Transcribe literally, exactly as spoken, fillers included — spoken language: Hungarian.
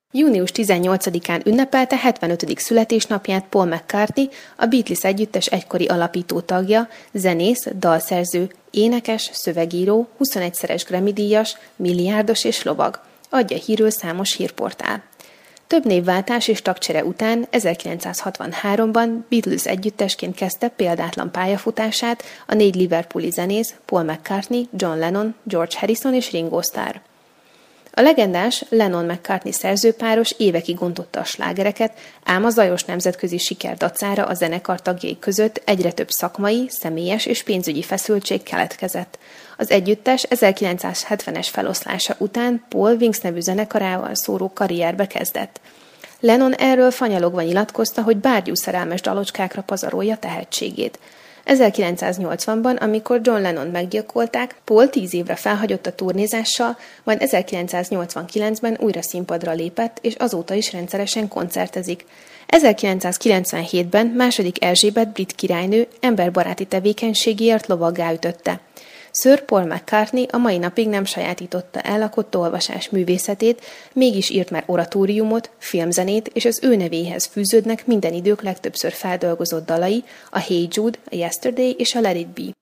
június tizennyolcadikán ünnepelte hetvenötödik születésnapját Paul McCartney, a Beatles együttes egykori alapító tagja, zenész, dalszerző, énekes, szövegíró, huszonegyszeres Grammy-díjas, milliárdos és lovag. Adja hírül számos hírportál. Több névváltás és tagcsere után ezerkilencszázhatvanháromban Beatles együttesként kezdte példátlan pályafutását a négy liverpooli zenész Paul McCartney, John Lennon, George Harrison és Ringo Starr. A legendás Lennon-McCartney szerzőpáros évekig gondotta a slágereket, ám a zajos nemzetközi siker dacára a zenekar tagjai között egyre több szakmai, személyes és pénzügyi feszültség keletkezett. Az együttes ezerkilencszázhetvenes feloszlása után Paul Wings nevű zenekarával szóró karrierbe kezdett. Lennon erről fanyalogva nyilatkozta, hogy bárgyú szerelmes dalocskákra pazarolja tehetségét. ezerkilencszáznyolcvanban, amikor John Lennont meggyilkolták, Paul tíz évre felhagyott a turnézással, majd ezerkilencszáznyolcvankilencben újra színpadra lépett, és azóta is rendszeresen koncertezik. ezerkilencszázkilencvenhétben második Erzsébet brit királynő emberbaráti tevékenységéért lovaggá ütötte. Sir Paul McCartney a mai napig nem sajátította el a kottaolvasás művészetét, mégis írt már oratóriumot, filmzenét, és az ő nevéhez fűződnek minden idők legtöbbször feldolgozott dalai, a Hey Jude, a Yesterday és a Let It Be.